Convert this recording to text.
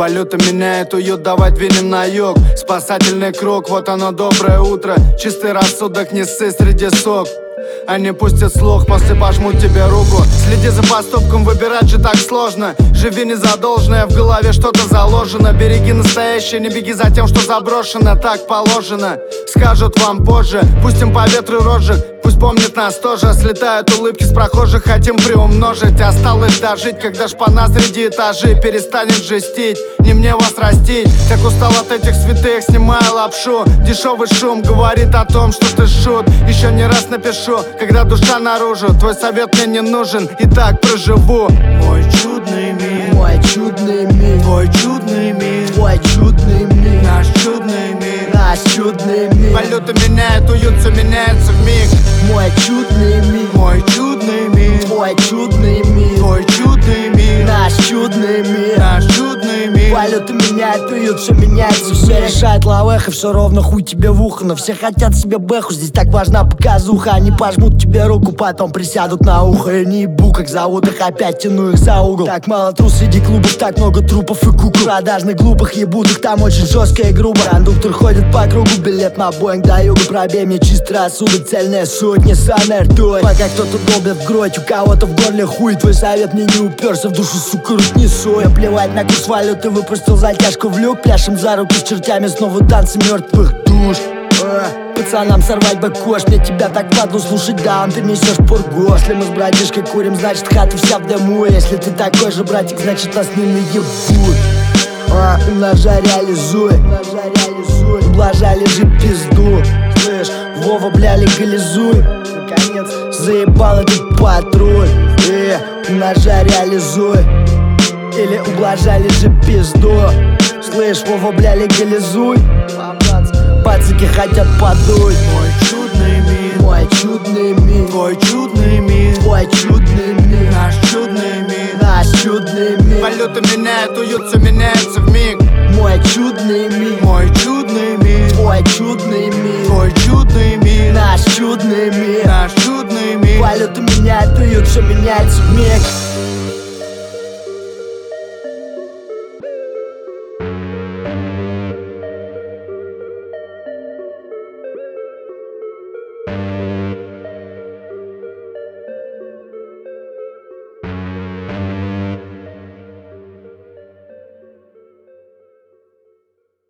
Валюта меняет уют, давай двинем на юг. Спасательный круг, вот оно доброе утро. Чистый рассудок, не ссы среди сок. Они пустят слух, после пожмут тебе руку. Следи за поступком, выбирать же так сложно. Живи не задолженное, в голове что-то заложено. Береги настоящее, не беги за тем, что заброшено. Так положено, скажут вам позже. Пустим по ветру розжиг, пусть помнит нас тоже. Слетают улыбки с прохожих, хотим приумножить. Осталось дожить, когда шпана среди этажей перестанет жестить. Не мне вас растить, так устал от этих святых, снимаю лапшу. Дешевый шум говорит о том, что ты шут. Еще не раз напишу, когда душа наружу. Твой совет мне не нужен, и так проживу. Мой чудный мир, мой чудный мир, твой чудный мир, твой чудный мир, наш чудный мир, наш чудный мир. Валюта меняет уют, все меняется вмиг. Мой чудный мир, мой чудный мир, твой чудный мир, твой чудный мир, наш чудный мир, наш чудный мир. Валюта меняет уют, все меняется, все решает лавеха, все ровно хуй тебе в ухо. Но все хотят себе бэху, здесь так важна показуха. Они пожмут тебе руку, потом присядут на ухо. Я не ебу, как зовут их, опять тяну их за угол. Так мало трус среди клубов, так много трупов и кукол. Продажных глупых ебутых, там очень жестко и грубо. Кондуктор ходит по кругу, билет на Боинг до юга. Пробей мне чистый рассудок, цельная сотня, санная ртуть. Пока кто-то долбит в грудь, у кого-то в горле хуй. Твой совет мне не уперся в душу, сука, рот не сой. Плевать на курс валюты, выпустил затяжку в люк. Пляшем за руки с чертями, снова танцы мертвых душ. Пацанам сорвать бы кош, мне тебя так впадло слушать, да, ты несешь пургу. Если мы с братишкой курим, значит хата вся в дыму. Если ты такой же братик, значит нас не наебут. Умножай, реализуй, ублажай, лежи пизду. Слышь, Вова, бля, легализуй. Наконец, заебал этот патруль. Умножай, реализуй, или ублажай, лежи пизду. Слышь, Вова, бля, легализуй. Пацики хотят подуть. Мой чудный мир, мой чудный мир, твой чудный мир, твой чудный мир, наш чудный мир, наш чудный мир. Валюта меняет уют, все меняется вмиг. Мой чудный мир, мой чудный мир, твой чудный мир, твой чудный мир, наш чудный мир, наш чудный мир. Валюта меняет уют, все меняется вмиг.